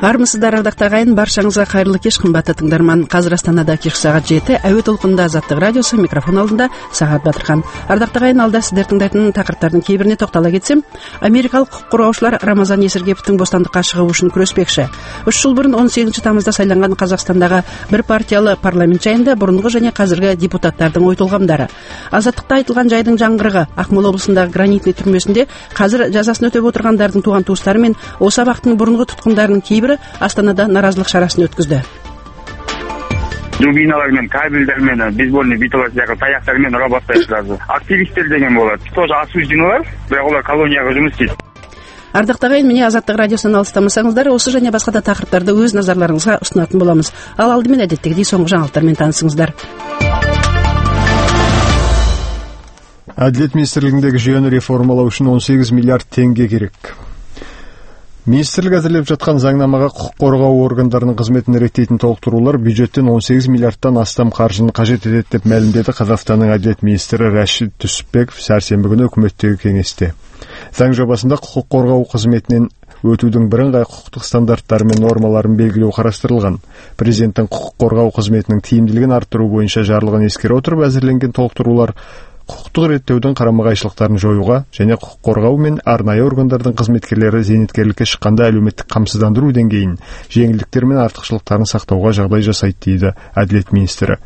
Армысыздар, ардактуу агайын, баршаңызга кайрылуу кеш, кымбаттуу тыңдарман. Азыр Астанада кеш саат 7, Әуе толкунда Азаттык радиосу, микрофон алдында Сагат Батырхан. Ардактуу агайын, алда сиздер тыңдайтын такырыптардын кээ бирине токтола кетсем, америкалык укук коргоочулар Рамазан Эсергеповдун бостандыкка чыгуу үчүн күрөшпекчи. 3 жыл бурун 18 тамызда сайланган Казакстандагы бир партиялы парламент жайында бурунку жана казыркы депутаттардын ой толгомдору. Азаттыкта айтылган жайдын жаңгырыгы Акмола облусундагы Гранитный түрмөсүндө казыр жазасын өтөп отургандардын тууган туустары менен Ош абактын бурунку туткундарынын кийбири Астанада наразылык шарасын өткөздү. Дубиналар менен, кабелдер менен, бейсбольный биталар сыяктуу таяктар менен ура баштайсыздар. Активисттер деген болот. Тоже осужденный, бирок олар колонияга жұмыс істейт. Ардактуу агайын, мени Азаттык радиосунан алыстамасаңыздар, осы және басқа да тақырыптарды өз назарларыңызга ұсынатын боламыз. Ал алдымен әдеттегідей соңғы жаңалықтармен танысыңыздар. Әділет министрлигиндеги жүйөнү реформалоо үчүн 18 миллиард теңге керек. Министрлик әзірлеп жатқан заңнамаға құқық қорғау органдарының қызметін реттейтін толықтырулар бюджеттен 18 миллиардтан астам қаржыны қажет етеді деп мәлімдеді Қазақстанның әділет министрі Рашид Түсіпбеков сәрсенбі күні үкіметтегі кеңесте. Заң жобасында құқық қорғау қызметінен өтудің бірыңғай құқықтық стандарттары мен нормаларын белгілеу қарастырылған. Президенттің құқық қорғау қызметінің тиімділігін арттыру бойынша жарлығын ескере отырып әзірленген толықтырулар құқықтық реттеудің қарама-қайшылықтарын жоюға және құқық қорғау мен арнайы органдардың қызметкерлері зейнеткерлікке шыққанда әлеуметтік қамсыздандыру деңгейін, жеңілдіктер мен артықшылықтарын сақтауға жағдай жасайды дейді әділет министрі.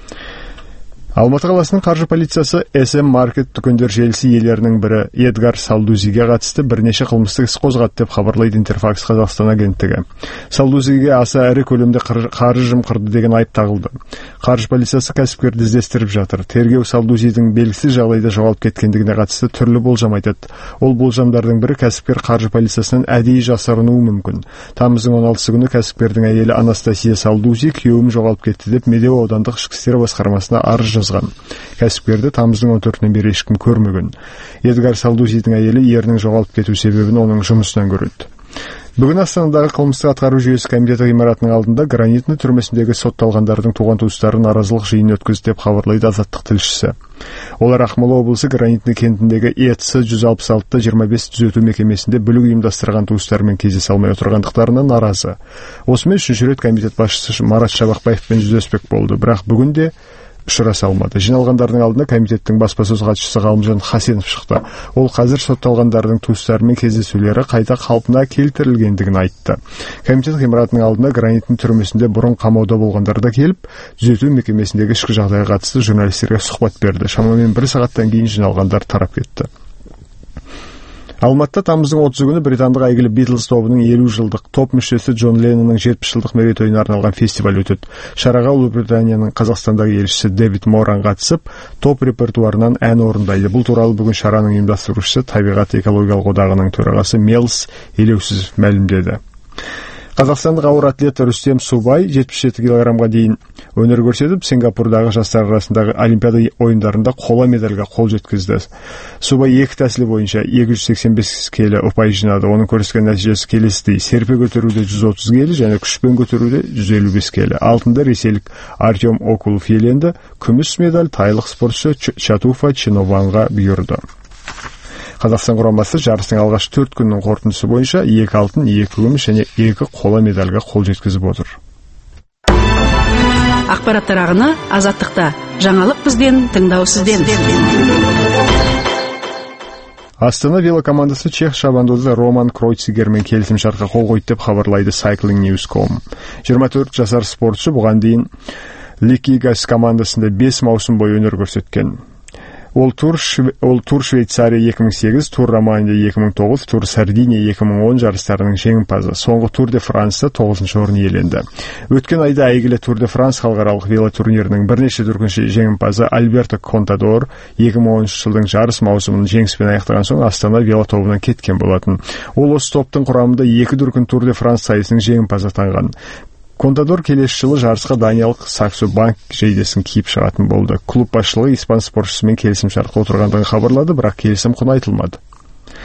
Алматы қаласының қаржы полициясы SM Market дүкендер желісі иелерінің бірі Эдгар Салдузиге қатысты бірнеше қылмыстық іс қозғады деп хабарлайды Интерфакс Қазақстан агенттігі. Салдузиге аса ірі көлемде қаржы жымқырды деген айып тағылды. Қаржы полициясы кәсіпкерді іздестіріп жатыр. Тергеу Салдузидің белгісіз жағдайда жоғалып кеткендігіне қатысты түрлі болжам айтады. Ол болжамдардың бірі кәсіпкер қаржы полициясынан әдейі жасырынуы мүмкін. Тамыздың 16 күні кәсіпкердің әйелі Анастасия Салдузи күйеуім жоғалып кетті деп Медеу аудандық ішкі істер басқармасына арыз жазған. Кәсіпкерді тамыздың 14-нен бері ешкім көрмеген. Эдгар Салдузидің әйелі ерінің жоғалып кету себебін оның жұмысынан көреді. Бүгін Астанадағы қылмыстық атқару жүйесі комитеті ғимаратының алдында Гранитный түрмесіндегі сотталғандардың туған туыстары наразылық жиын өткізді деп хабарлайды Азаттық тілшісі. Олар Ақмола облысы Гранитный кентіндегі ЕЦ 166-25 түзету мекемесінде бүлік ұйымдастырған туыстарымен кездесе алмай отырғандықтарына наразы. Осымен үшінші рет комитет басшысы Марат Шабақбаевпен жүздеспек болды, бірақ бүгін де ұшыраса алмады. Жиналғандардың алдында комитеттің баспасөз хатшысы Ғалымжан Хасенов шықты. Ол қазір сотталғандардың туыстарымен кездесулері қайта қалпына келтірілгендігін айтты. Комитет ғимаратының алдында Гранитный түрмесінде бұрын қамауда болғандар да келіп, түзету мекемесіндегі ішкі жағдайға қатысты журналистерге сұхбат берді. Шамамен 1 сағаттан кейін жиналғандар тарап кетті. Алматыда тамыздың 30 күні британдық әйгілі Beatles тобының 50 жылдық, топ мүшесі Джон Леннонның 70 жылдық мерейтойына арналған фестиваль өтеді. Шараға Ұлыбританияның Қазақстандағы елшісі Дэвид Моран қатысып, топ репертуарынан ән орындайды. Бұл туралы бүгін шараның ұйымдастырушысы Табиғат экологиялық одағының төрағасы Мелс Елеусізов мәлімдеді. Қазақстандық ауыр атлет Рүстем Субай 77 килограммға дейін өнер көрсетіп, Сингапурдағы жастар арасындағы Олимпиада ойындарында қола медальға қол жеткізді. Субай 2 тәсілі бойынша 285 келі ұпай жинады. Оның көрсеткен нәтижесі келесідей: серпе көтеруде 130 келі және күшпен көтеруде 155 келі. Алтынды ресейлік Артем Окулов иеленді. Күміс медаль тайлық спортшы Чатуфа Чинованға бұйырды. Қазақстан құрамасы жарыстың алғаш 4 күннің қорытындысы бойынша 2 алтын, 2 күміс және 2 қола медальға қол жеткізіп отыр. Ақпараттар ағыны Азаттықта. Жаңалық бізден, тыңдау сізден. Астана велокомандасы чех шабандозы Роман Кройцигермен келісімшартқа қол қойды деп хабарлайды cyclingnews.com. 24 жасар спортшы бұған дейін Ликигас командасында 5 маусым бойы өнер көрсеткен. Ол тур Швейцария 2008, тур Романия 2009, тур Сардиния 2010 жарыстарының жеңімпазы. Соңғы тур де Франста 9-шы орын иеленді. Өткен айда әйгілі тур де Франс халықаралық велотурнирінің бірнеше дүркін жеңімпазы Альберто Контадор 2010 жылдың жарыс маусымын жеңіспен аяқтаған соң Астана велотобынан кеткен болатын. Ол осы топтың құрамында 2 дүркін тур де Франс сайысының жеңімпазы атанған. Контадор келесі жылы жарысқа даниялық Саксо Банк жейдесін киіп шығатын болды. Клуб басшылығы испан спортшысымен келісім шартқа отырғандығын хабарлады, бірақ келісім құны айтылмады.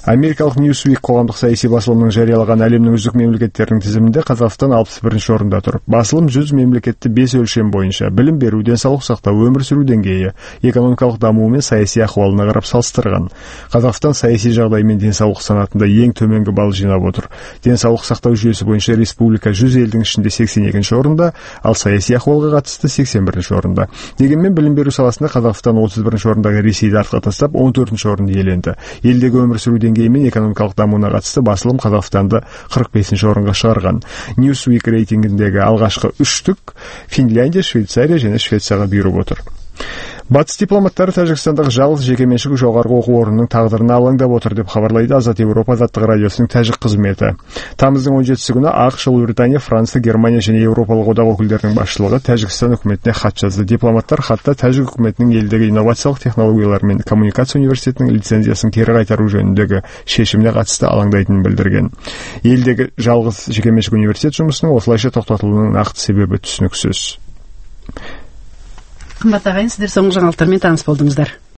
Америкалық Newsweek қоғамдық саяси басылымның жариялаған әлемнің үздік мемлекеттерінің тізімінде Қазақстан 61-ші орында тұр. Басылым 100 мемлекетті 5 өлшем бойынша білім беру, денсаулық сақтау, өмір сүру деңгейі, экономикалық дамуы мен саяси ахуалына қарап салыстырған. Қазақстан саяси жағдай мен денсаулық санатында ең төменгі балл жинап отыр. Денсаулық сақтау жүйесі бойынша республика 100 елдің ішінде 82-ші орында, ал саяси ахуалға қатысты 81-ші орында. Дегенмен білім беру саласында Қазақстан 31-ші орындағы Ресейді артқа тастап 14-ші орынды иеленді. Елдегі өмір сүру деңгейі мен экономикалық дамуына қатысты басылым Қазақстанды 45-ші орынға шығарған. Newsweek рейтингіндегі алғашқы үштік Финляндия, Швейцария және Швецияға бұйырып отыр. Батыс дипломаттары Тәжікстандағы жалғыз жекеменшік жоғарғы оқу орнының тағдырына алаңдап отыр деп хабарлайды Азат Европа азаттық радиосының тәжік қызметі. Тамыздың 17-сі күні ақш, Ұлыбритания, Франция, Германия және Еуропалық одақ өкілдерінің басшылығы Тәжікстан үкіметіне хат жазды. Дипломаттар хатта Тәжік үкіметінің елдегі инновациялық технологиялар мен коммуникация университетінің лицензиясын кері қайтару жөніндегі шешіміне қатысты алаңдайтынын білдірген. Елдегі жалғыз жекеменшік университет жұмысының осылайша тоқтатылуының нақты себебі түсініксіз. Қымбат ағайын, сіздер соңғы жаңалықтармен таныс болдыңыздар.